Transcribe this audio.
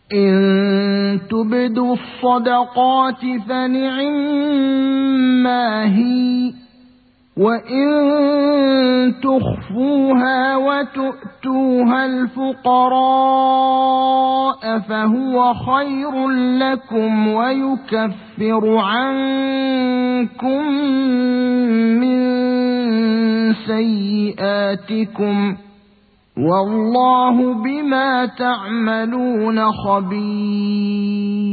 إن تبدوا الصدقات فنعما هي، وإن تخفوها وتؤتوها الفقراء فهو خير لكم ويكفر عنكم من سيئاتكم، والله بما تعملون خبير.